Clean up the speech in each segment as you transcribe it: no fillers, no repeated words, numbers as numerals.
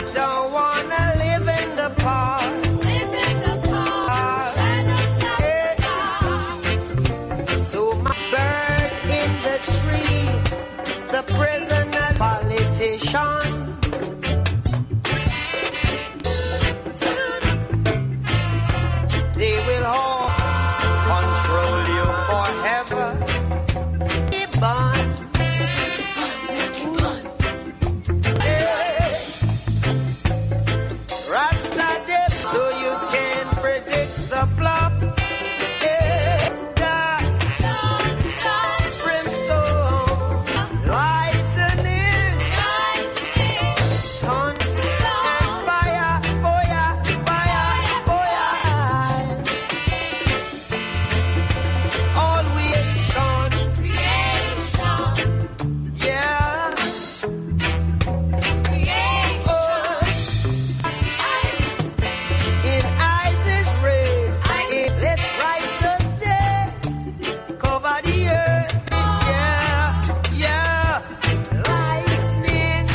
don't wanna live in the park. Live in the park. Shadows of the park. So my bird in the tree, the prisoner politician. They will all control you forever. Bond. Rasta dip, so you can predict the flop. Brimstone, lightning, tons and fire, fire, fire, fire. All we done, yeah. In eyes is red, let righteousness cover the earth. Yeah, yeah, lightning.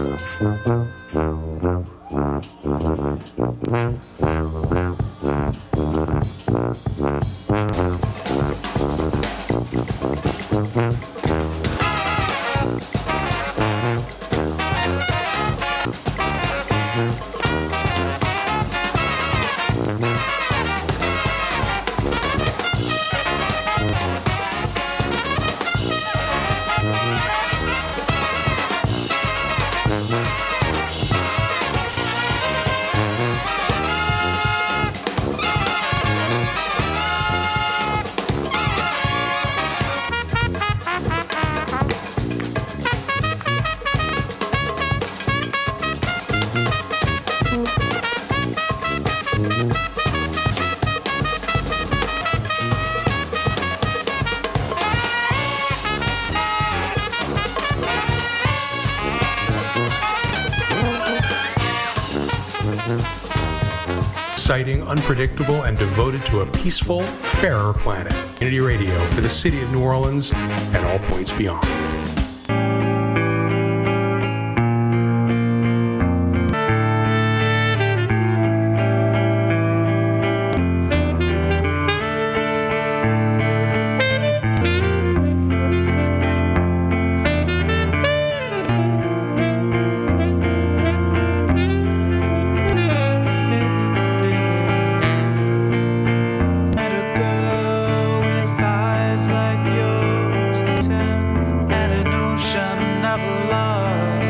Exciting, unpredictable, and devoted to a peaceful, fairer planet. Community radio for the city of New Orleans and all points beyond. Met a girl with eyes like yours, and an ocean of love.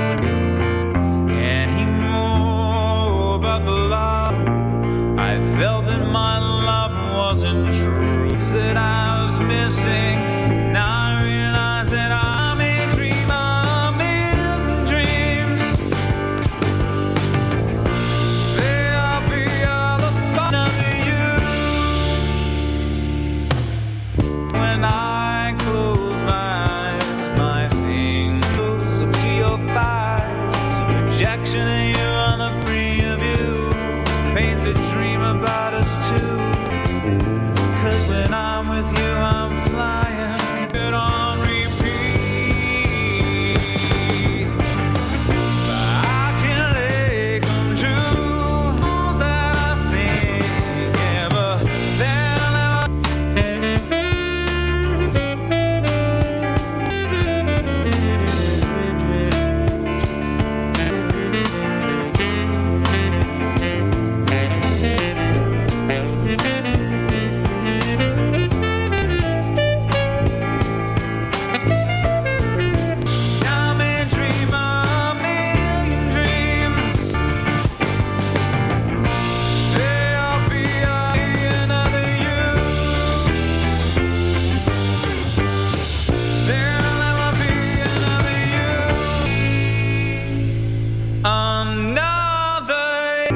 And he more about the love I felt that my love wasn't true. Said I was missing. Now I realize that I'm a dreamer in dreams. There'll be the sun of you. When I close my eyes, my fingers up to your thighs. A projection of you on the free of you paints a dream about us two. 'Cause when I'm with you, I'm flying it on repeat. But I can let come true. Songs that I sing, yeah, but they'll never. I'm a dreamer, a million dreams. There'll be another you. There'll never be another you. Another.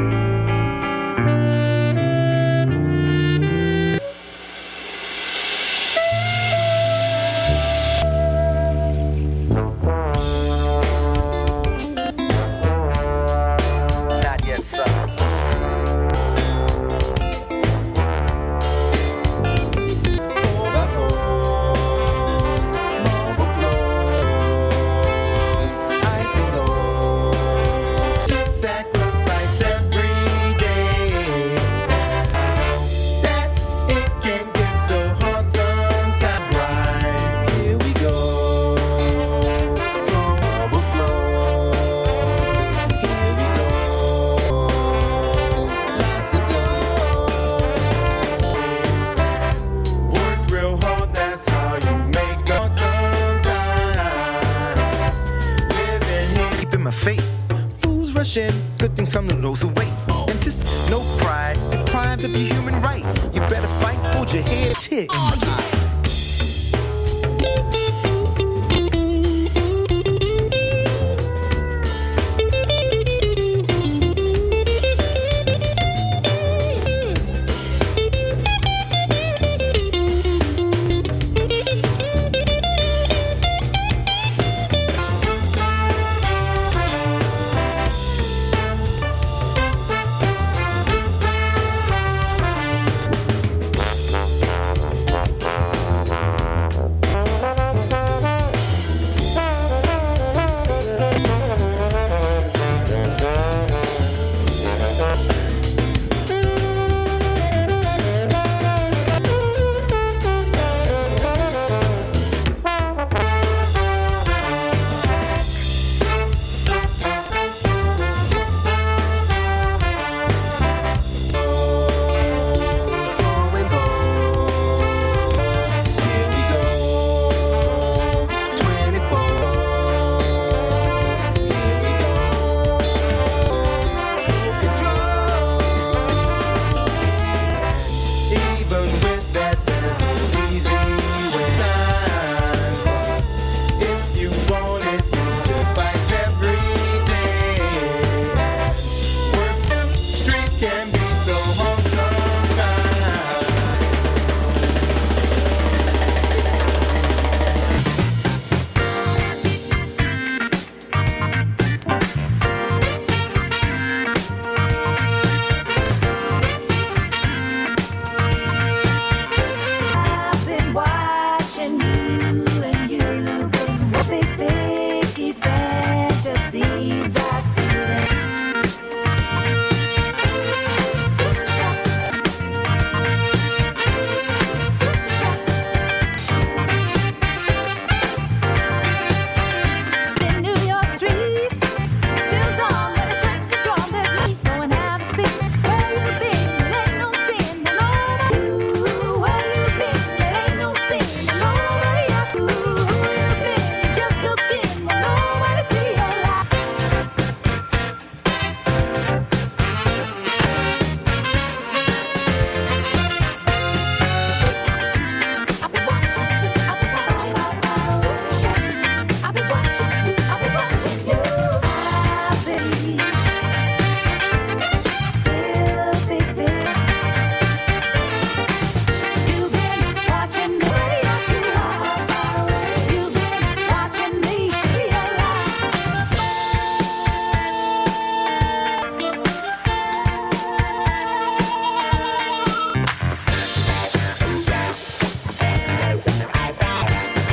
Not yet, sir. Overflows, ice and gold. rush in, good things come to those who wait. And just no pride, deprived of your human right. You better fight, hold your head, tick.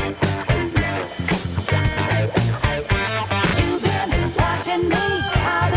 Watching me, I've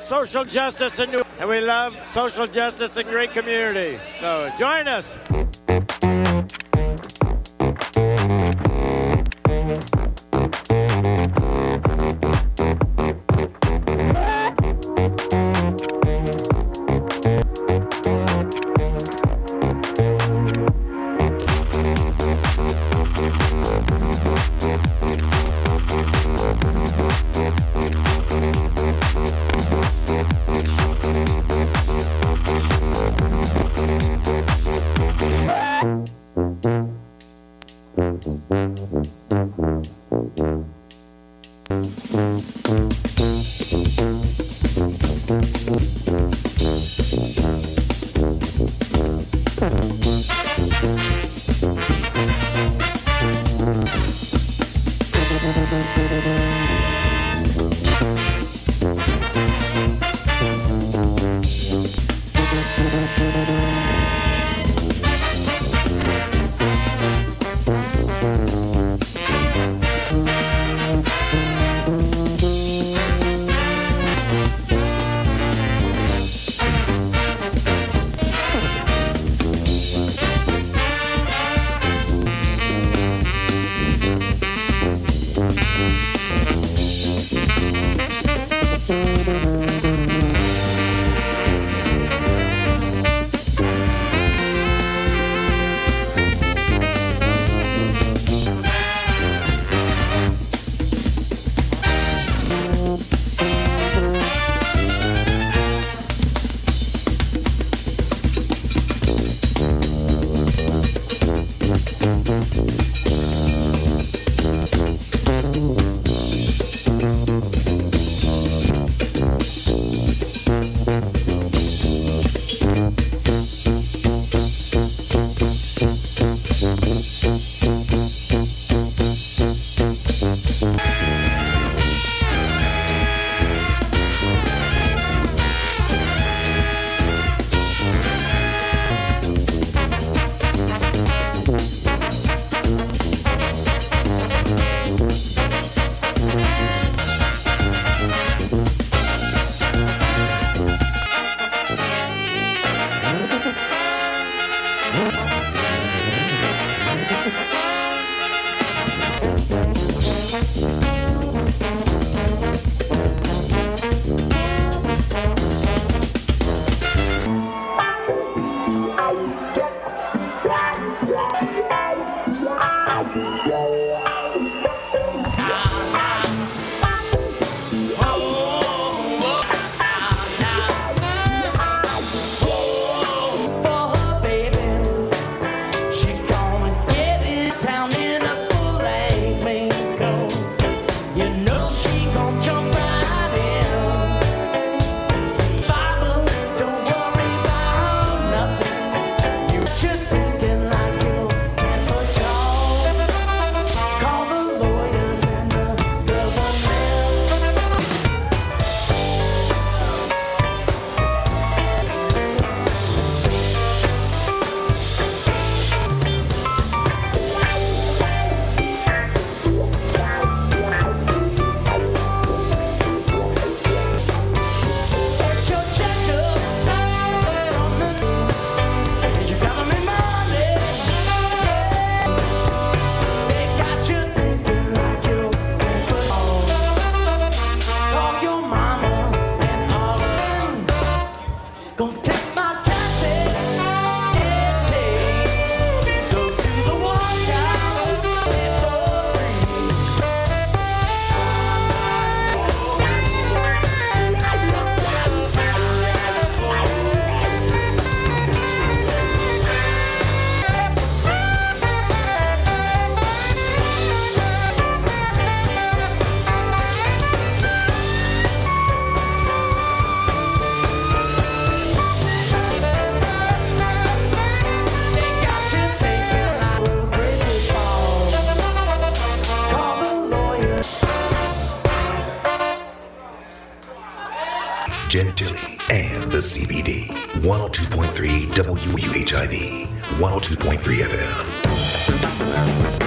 social justice and we love social justice and great community. So join us. Gentilly and the CBD. 102.3 WUHIV, 102.3 FM.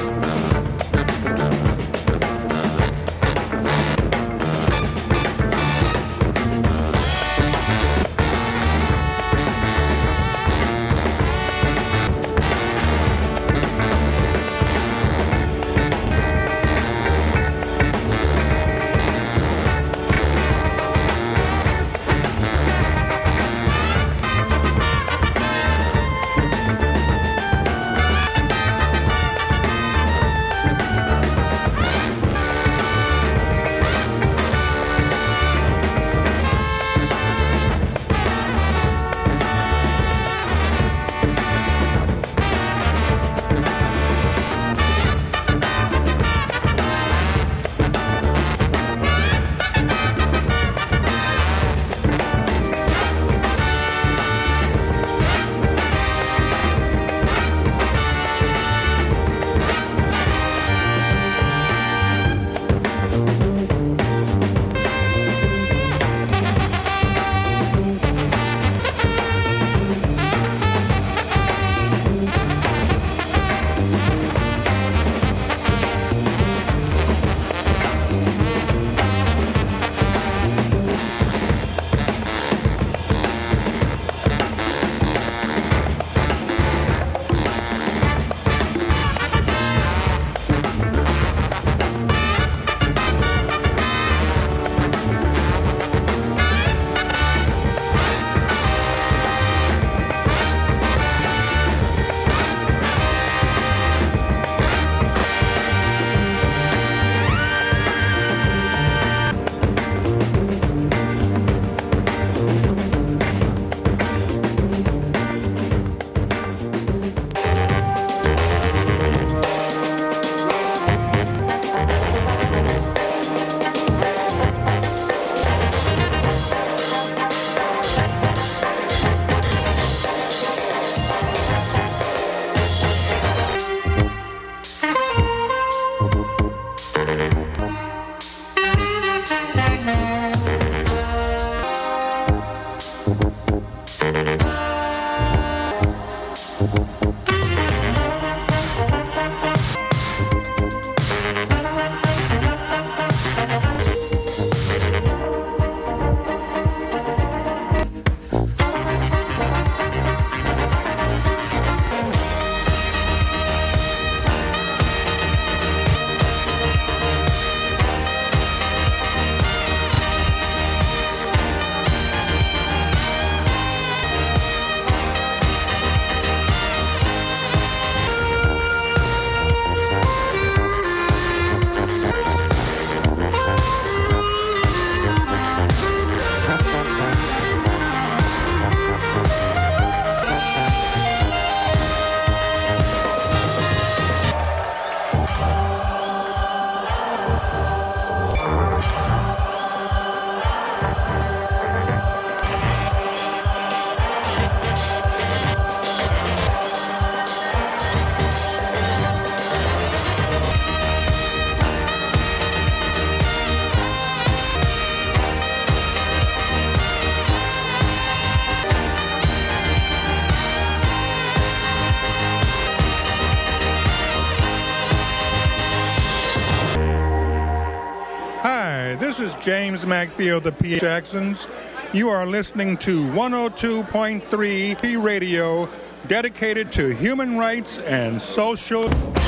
James McField, the P. Jacksons. You are listening to 102.3 P Radio, dedicated to human rights and social.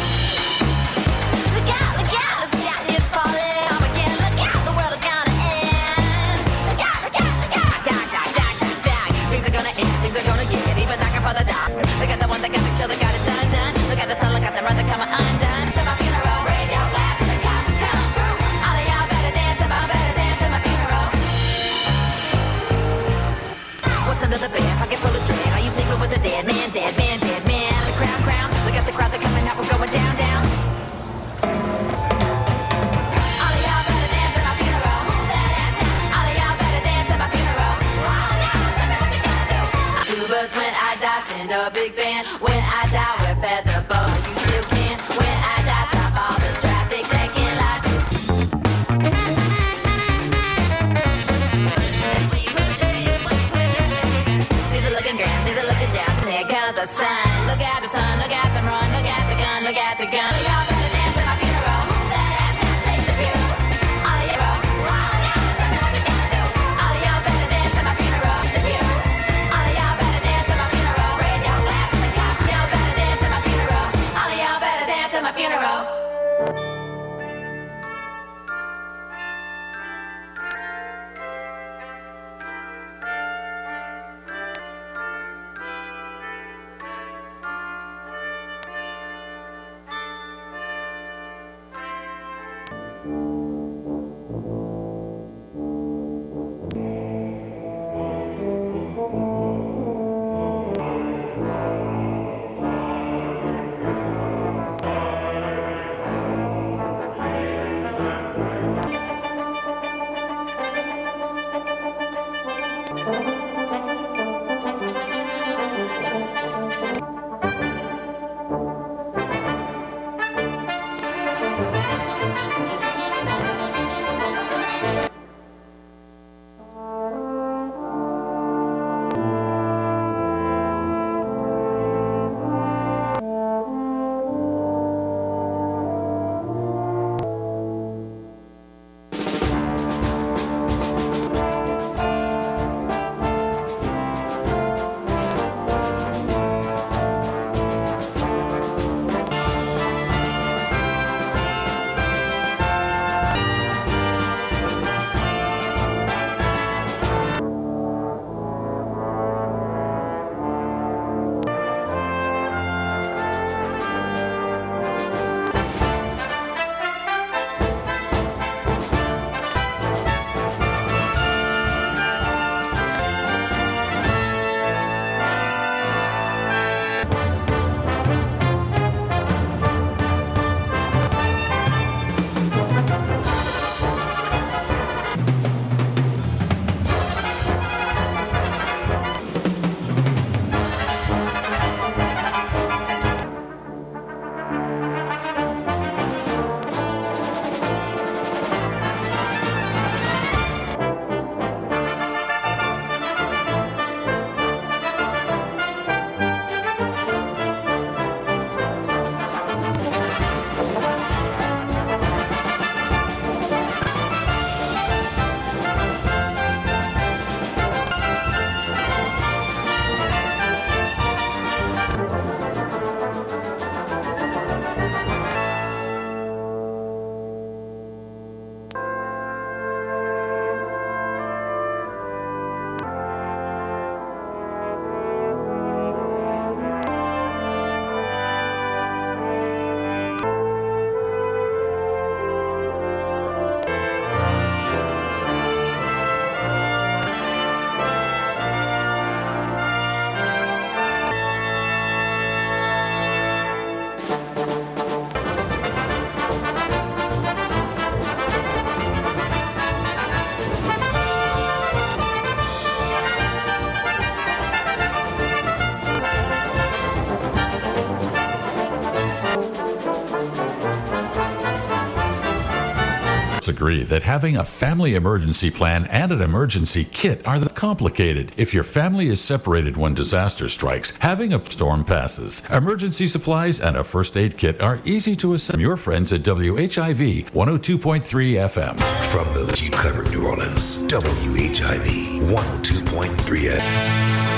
Look at the one that got the kill, that got it done, done. Look at the sun, look at the brother coming undone. To my funeral, raise your glass and the cops come through. All of y'all better dance to my funeral. What's under the bed? Pocket full of dread. Are you sleeping with a dead man, dead man, dead man? The crown, crown. Look at the crowd, they're coming out, we're going down, down. All of y'all better dance to my funeral. All of y'all better dance to my funeral. Tell me what you gonna do. Two birds when I die, send a big band. When I die, we're fed the boat. You still can. When I die, stop all the traffic. Second line. These are looking grand, these are looking down. There comes the sun. Look at the sun, look at them run, look at the gun, look at the gun. Y'all better dance to my funeral. That ass now shake the bureau. All of y'all, tell me what you gonna do. All of y'all better dance to my funeral. The bureau. All of y'all better dance to my funeral. Raise your glass to the cops. Y'all better dance to my funeral. All of y'all better dance to my funeral. experts agree that having a family emergency plan and an emergency kit are complicated. If your family is separated when disaster strikes, having a storm passes, emergency supplies and a first aid kit are easy to assemble. Your friends at WHIV 102.3 FM. From the Jeep covered New Orleans, WHIV 102.3 FM.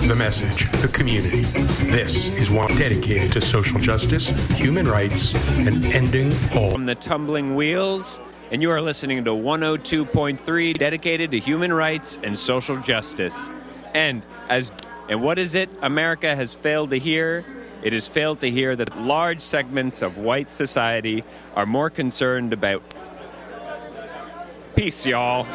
the message, the community. This is one dedicated to social justice, human rights, and ending all. From the tumbling wheels, and you are listening to 102.3, dedicated to human rights and social justice. And what is it America has failed to hear? It has failed to hear that large segments of white society are more concerned about peace, y'all.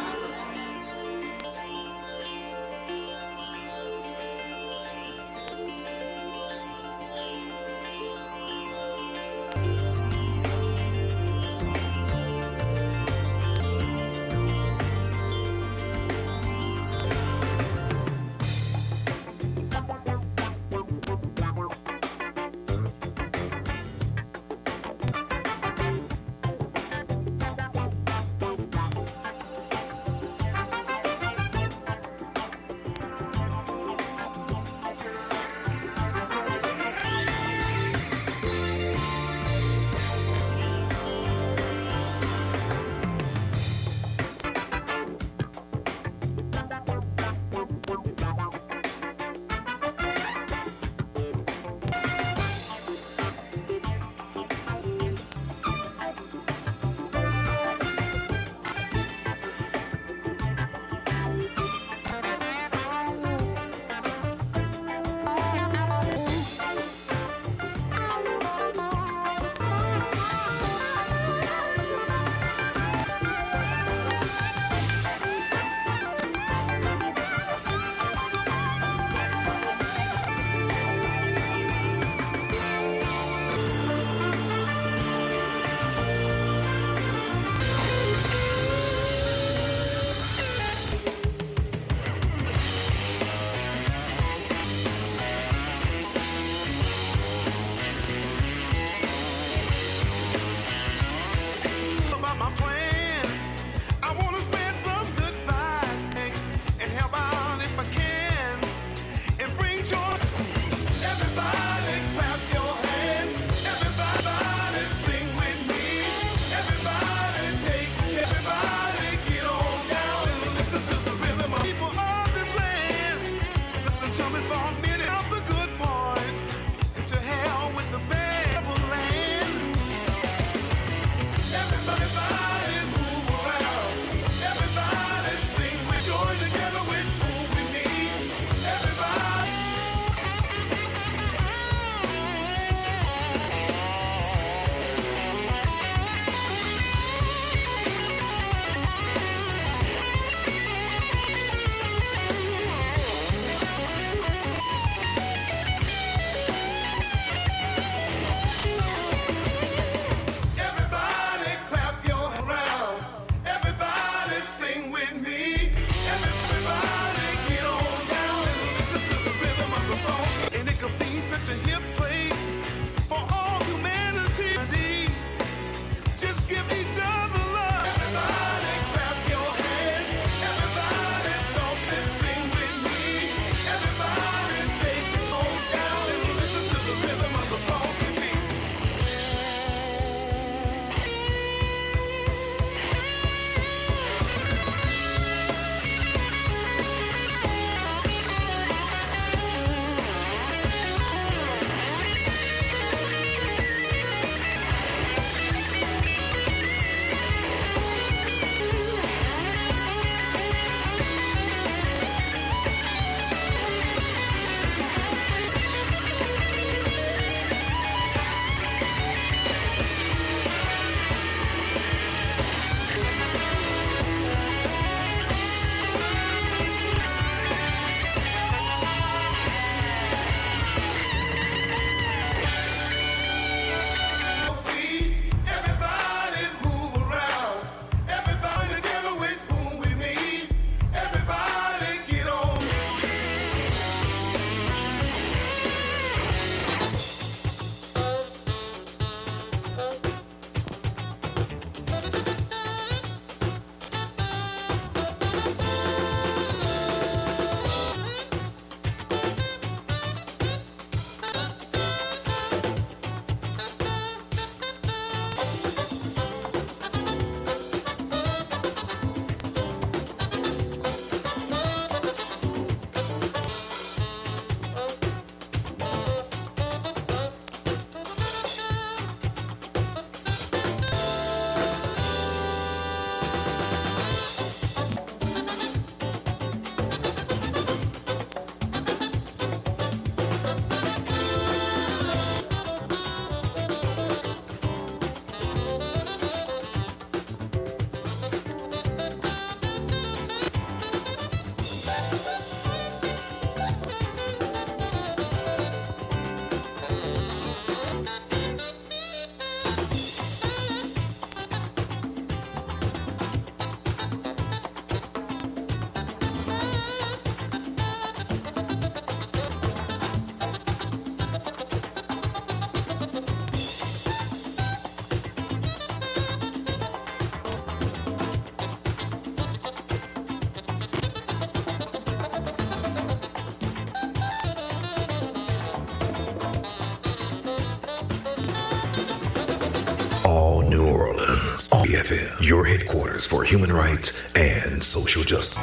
FM, your headquarters for human rights and social justice.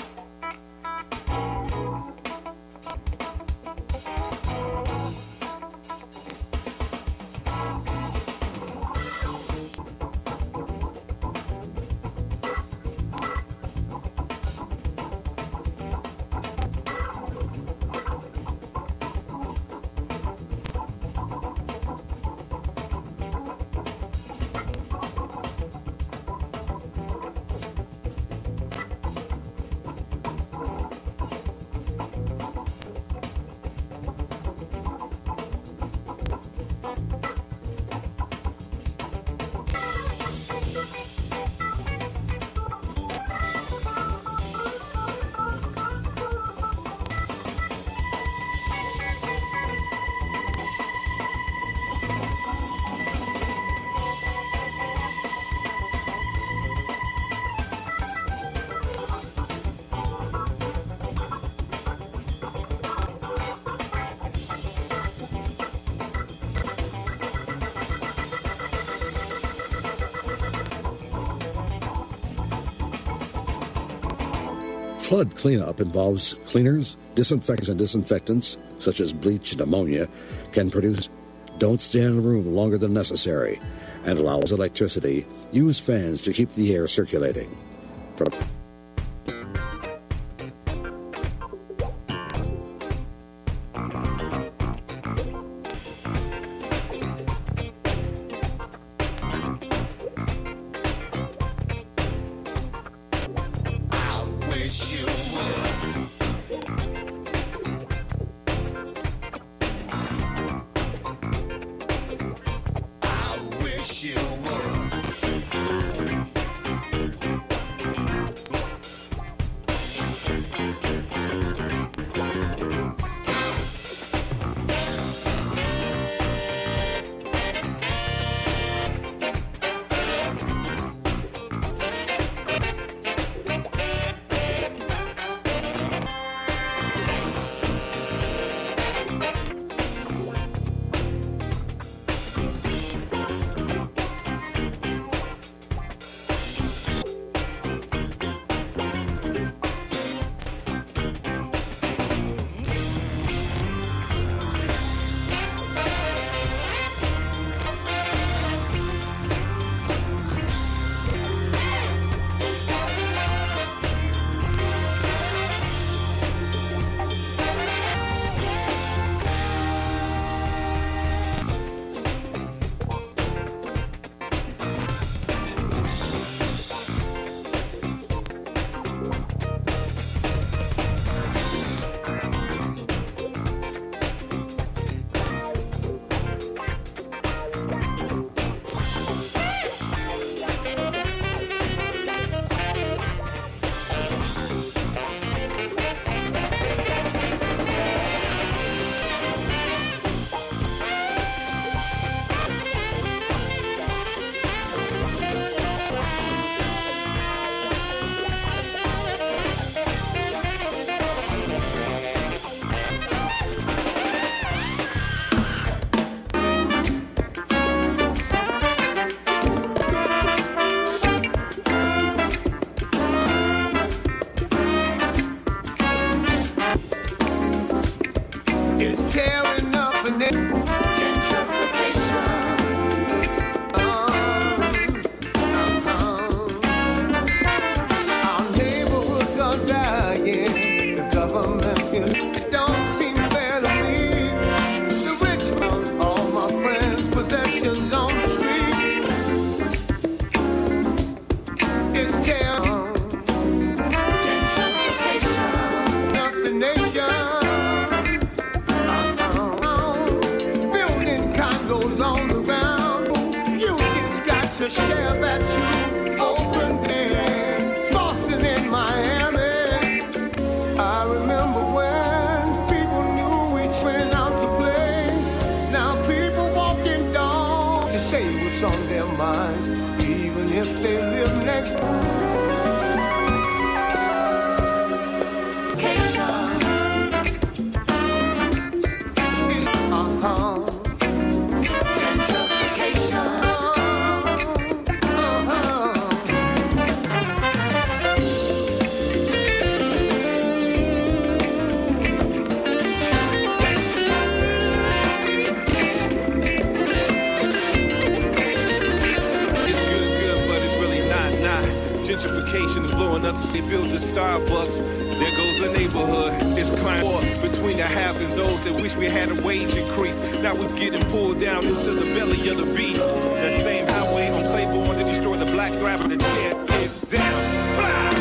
Flood cleanup involves cleaners, disinfectants, and disinfectants, such as bleach and ammonia, can produce. Don't stay in a room longer than necessary, and allows electricity. Use fans to keep the air circulating. Gentrification's blowing up to see build the Starbucks. There goes the neighborhood. It's crime war between the haves and those that wish we had a wage increase. Now we're getting pulled down into the belly of the beast. That same highway on Claiborne to destroy the black thrive and to tear it down. Blah!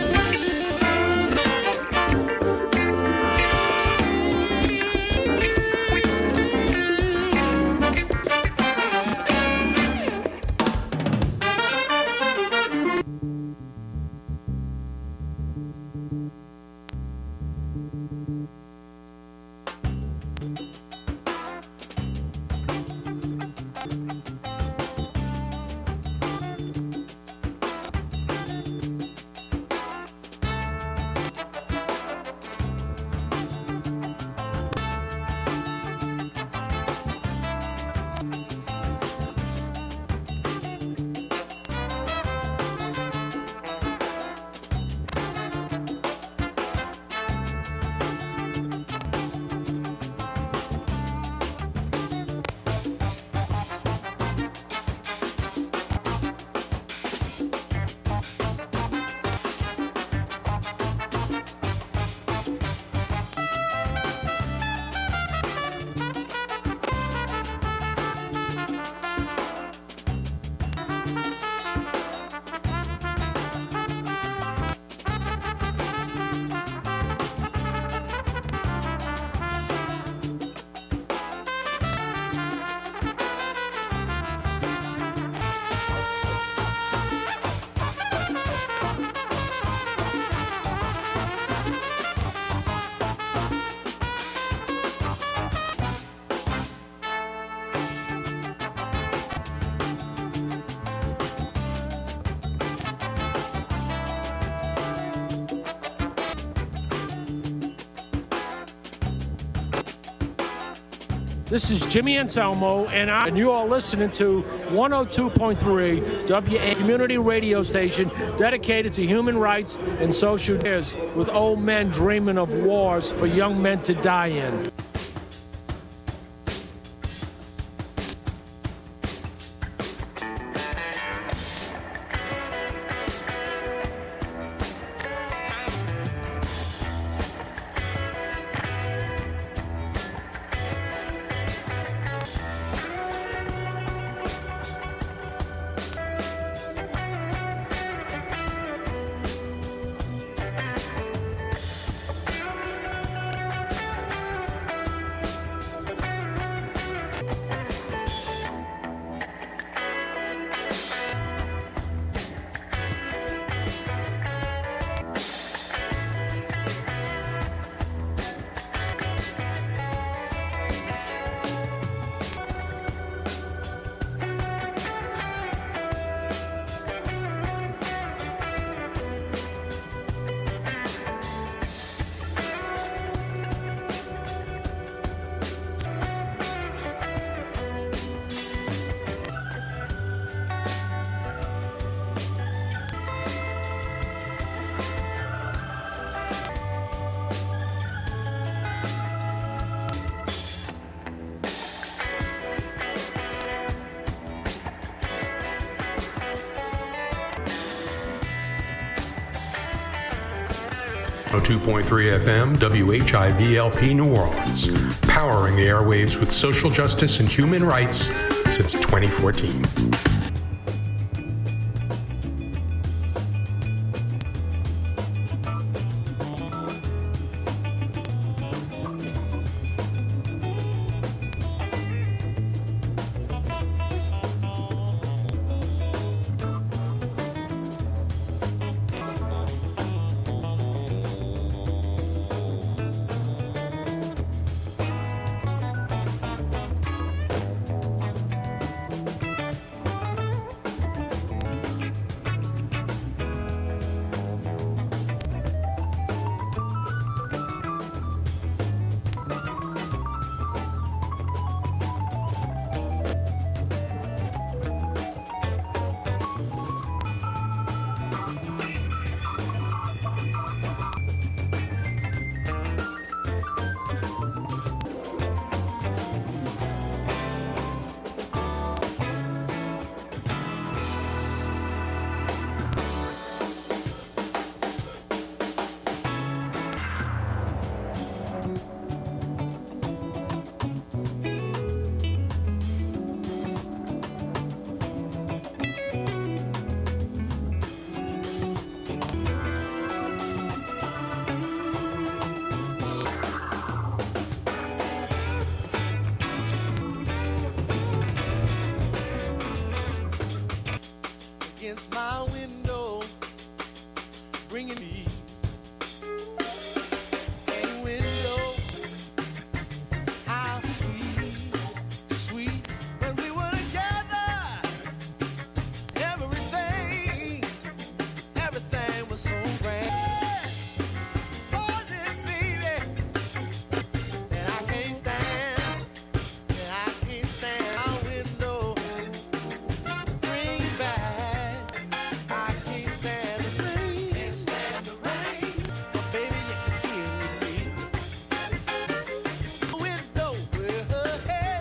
This is Jimmy Anselmo, and you are listening to 102.3 WA Community Radio Station dedicated to human rights and social justice, with old men dreaming of wars for young men to die in. On 2.3 FM, WHIVLP New Orleans, powering the airwaves with social justice and human rights since 2014. against my window, bringing me a window. How sweet, sweet when we were together. Everything was so grand. Oh, baby, and I can't stand our window. Bring back. I can't stand the rain. Can't stand the rain. But baby, you can hear me. Window with her head.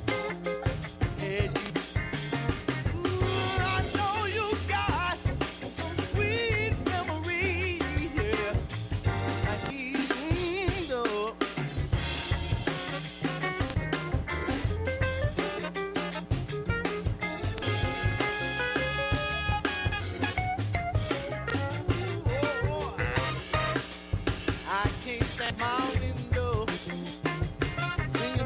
Ooh, I know you got some sweet memories. Yeah. I need window. I can't stand my window. Bringing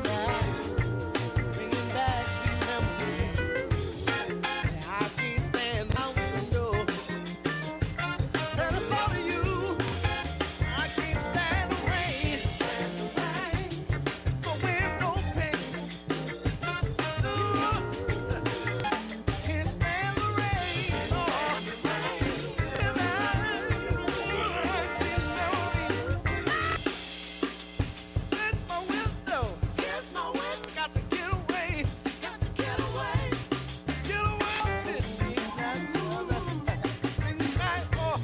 back sweet memories. I can't stand my window. Tell the thought of you. I can't stand the rain. The window pane. Can't stand the rain. That's my window. That's my window. Got to get away. Got to get away. Get away. This ain't that other. Bring me back. Oh.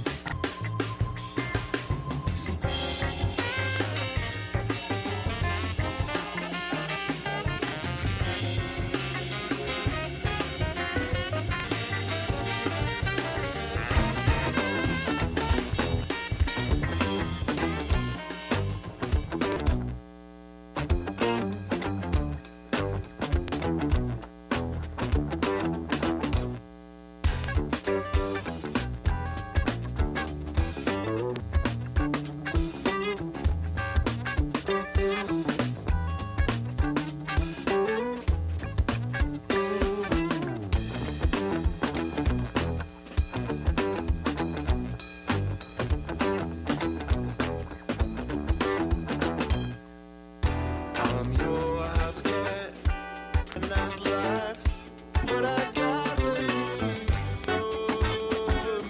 I'm your house cat, not life, but I got the key over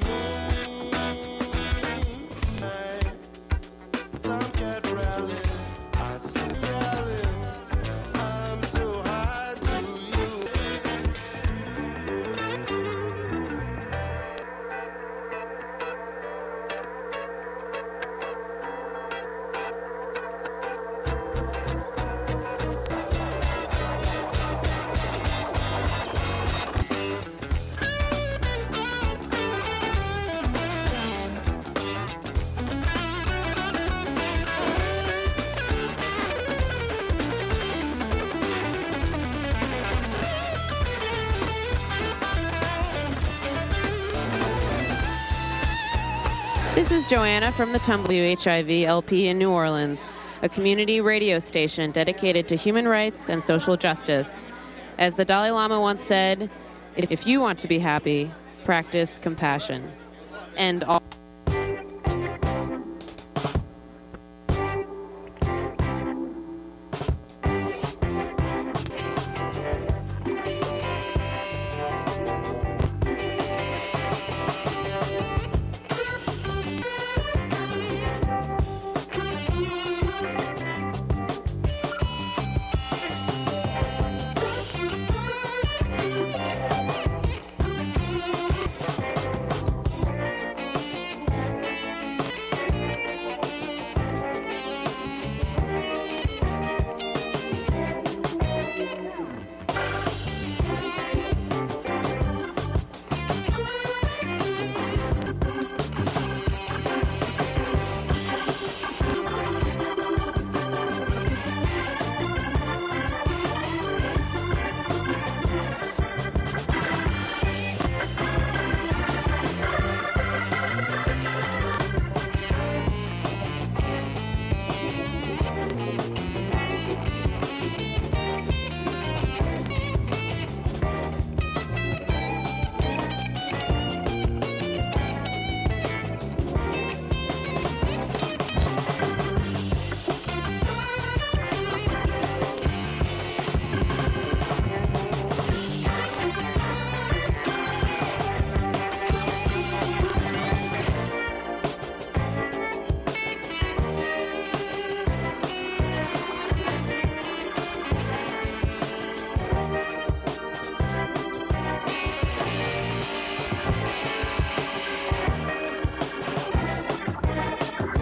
moonlight. Tomcat rally, I see rally. I'm so high to you. This is Joanna from the WHIV LP in New Orleans, a community radio station dedicated to human rights and social justice. As the Dalai Lama once said, if you want to be happy, practice compassion. And all.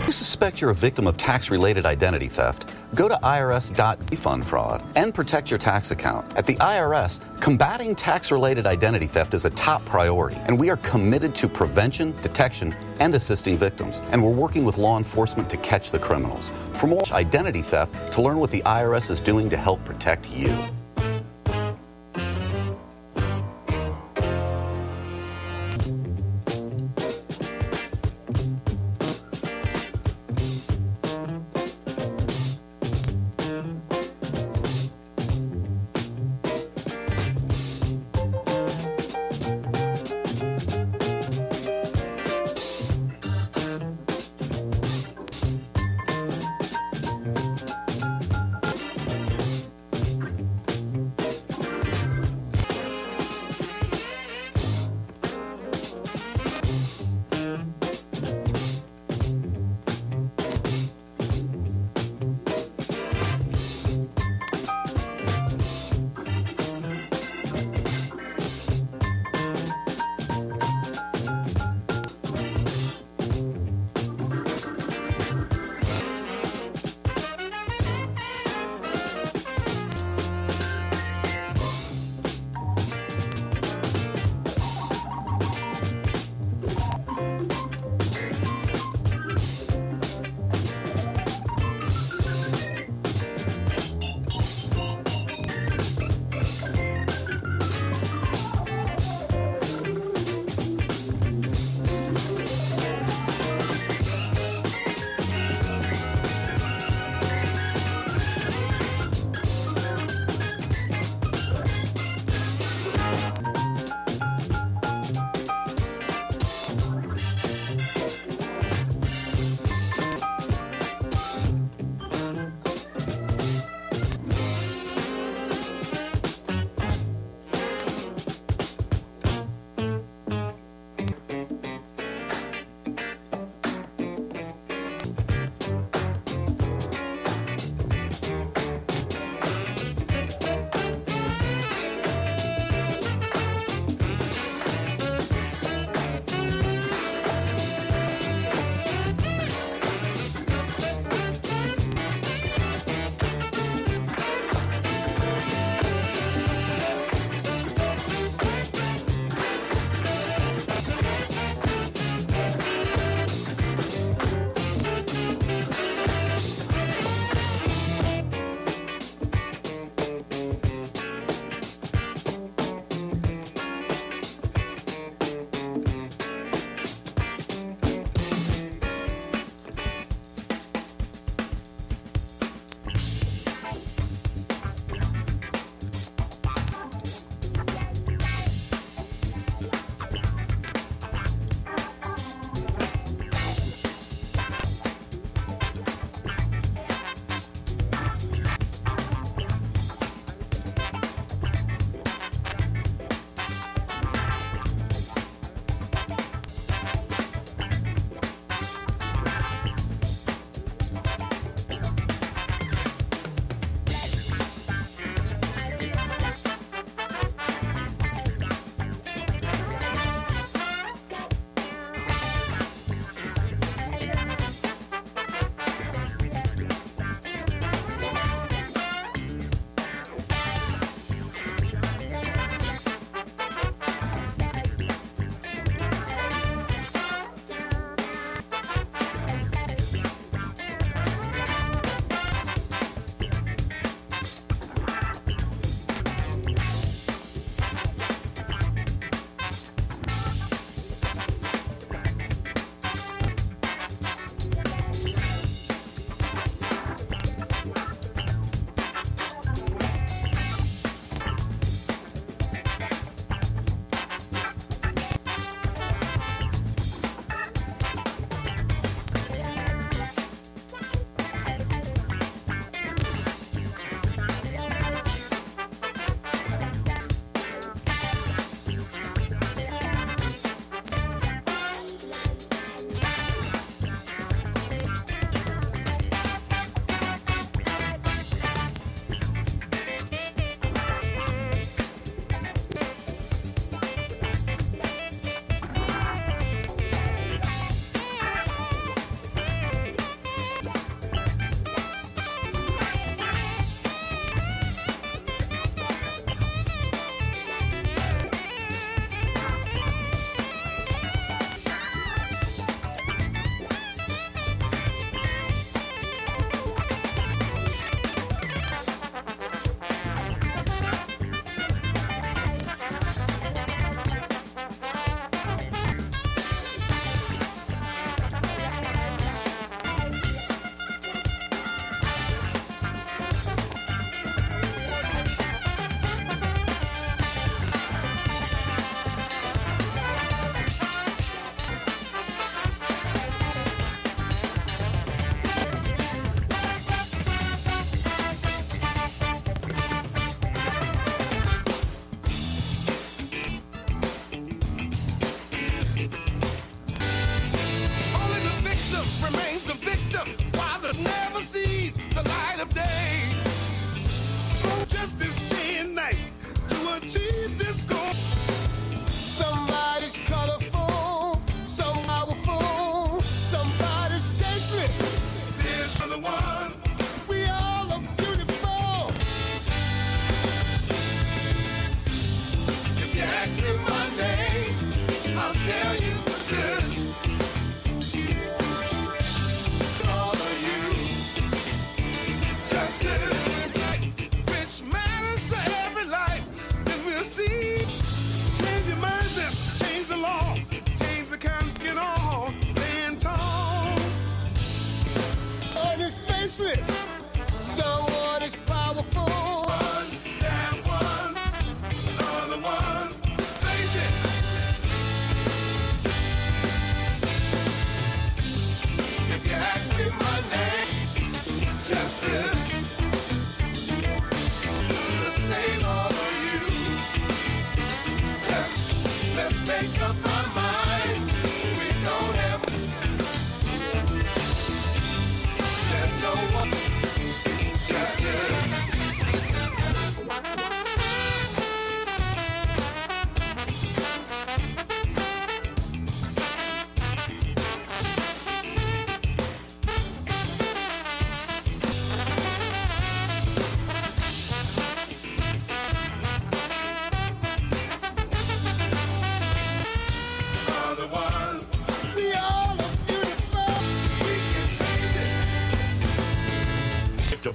you suspect you're a victim of tax-related identity theft, go to irs.defund fraud and protect your tax account. At the IRS, combating tax-related identity theft is a top priority, and we are committed to prevention, detection, and assisting victims. And we're working with law enforcement to catch the criminals. For more identity theft, to learn what the IRS is doing to help protect you.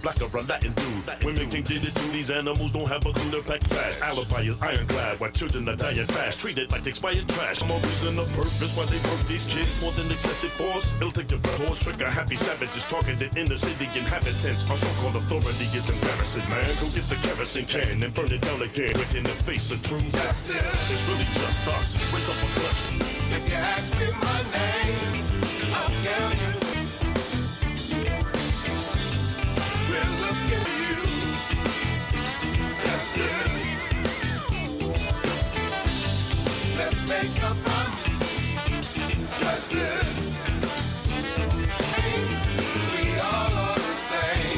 black or a Latin dude. Women can get it too, these animals don't have a clue, they're packed fast. Alibi is ironclad, while children are dying fast. Treated like expired trash. More reason or purpose why they work these kids more than excessive force. It'll take your breath, horse trigger, happy savages targeted inner city inhabitants. Our so-called authority is embarrassing, man. Go get the kerosene can and burn it down again. Look in the face of truth. It's really just us. Raise up a question. If you ask me my name, I'll tell you. We're looking at you. Justice. Let's make up our justice. We all are the same.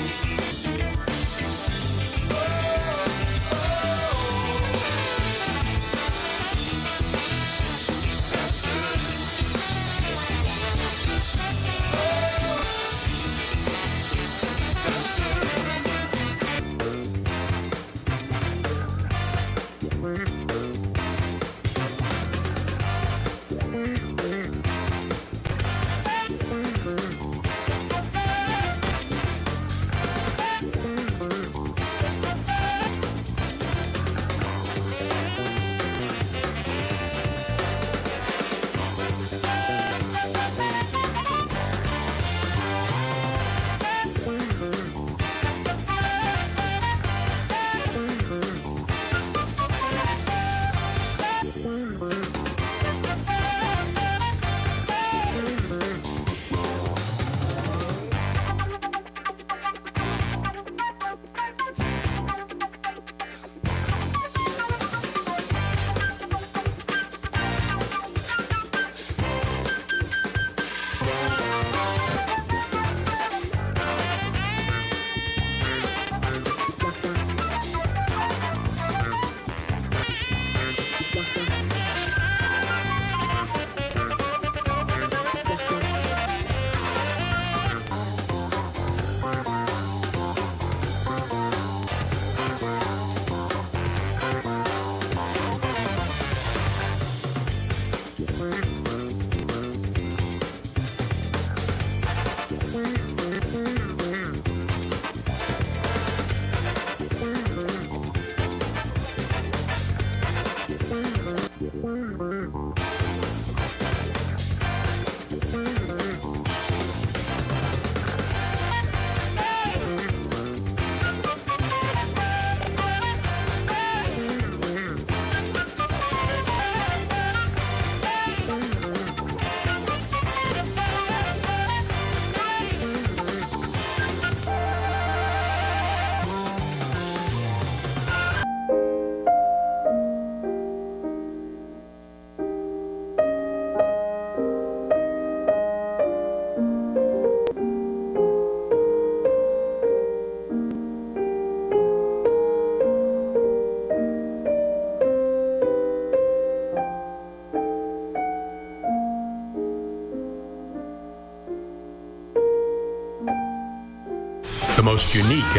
The most unique and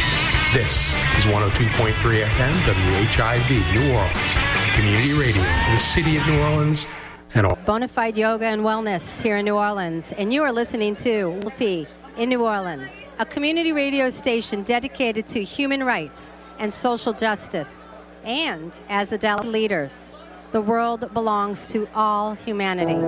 this is 102.3 FM WHIV New Orleans, community radio for the city of New Orleans and all. Bonafide Yoga and Wellness here in New Orleans, and you are listening to LP in New Orleans, a community radio station dedicated to human rights and social justice. And as the Dallas leaders, the world belongs to all humanity.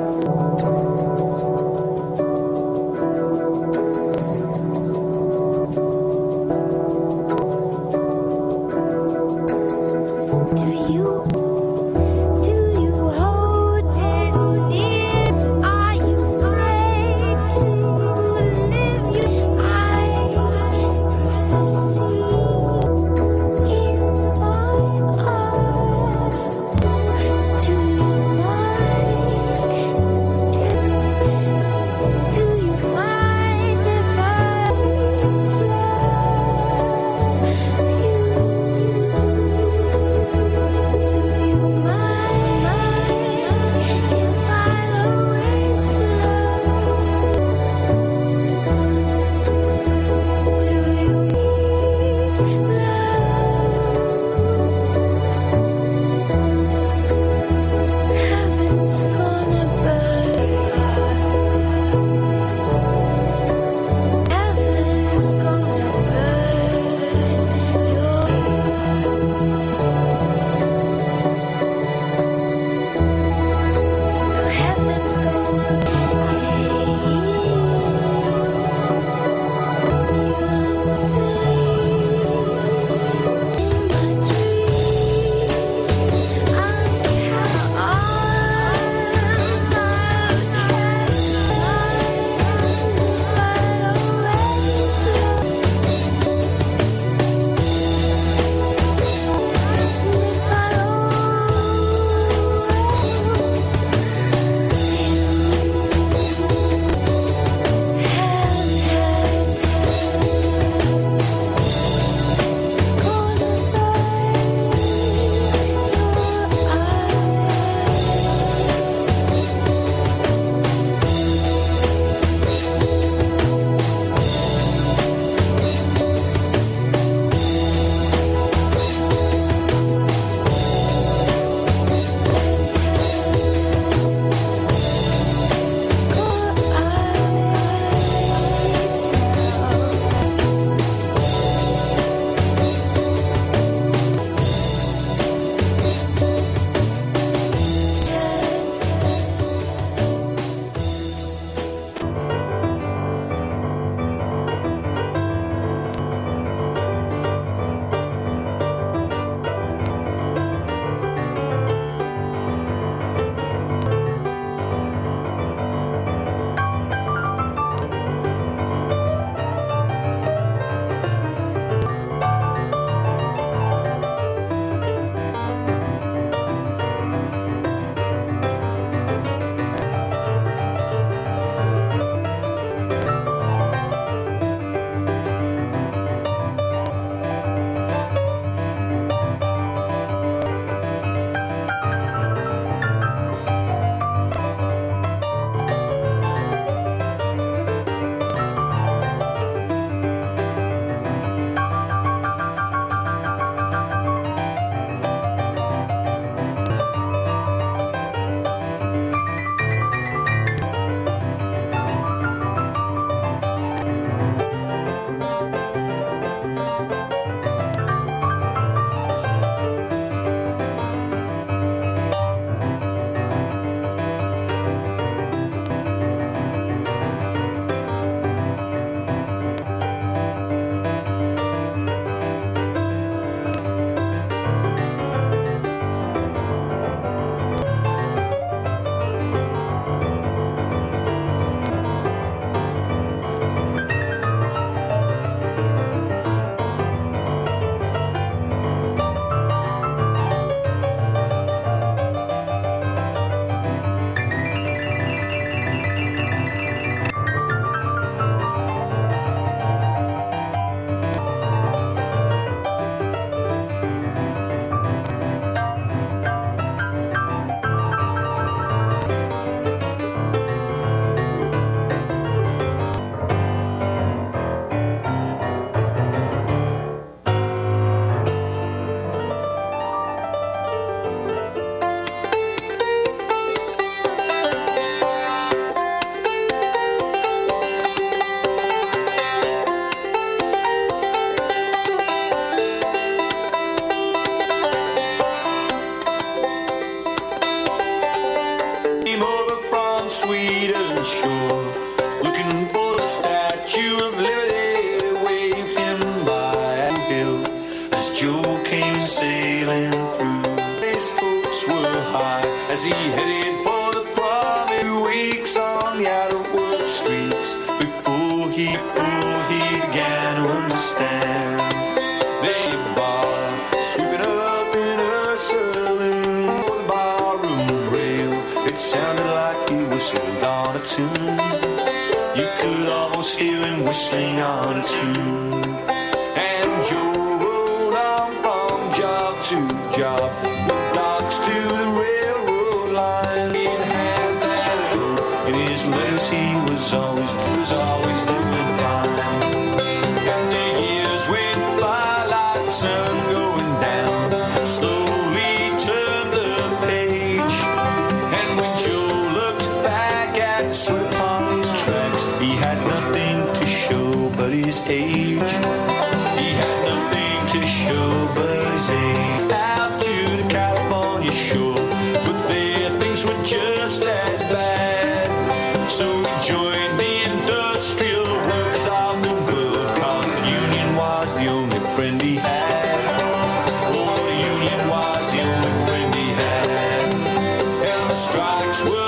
sounded like he whistled on a tune. You could almost hear him whistling on a tune. And Joe rode on from job to job, docks to the railroad line. He had that look in his letters, he was always doing fine. And the years went by like the sun going down, slowly turned the page. And when Joe looked back at the sweat upon his tracks, he had nothing to show but his age. He had nothing to show but his age. Out to the California shore, but there things were just as bad.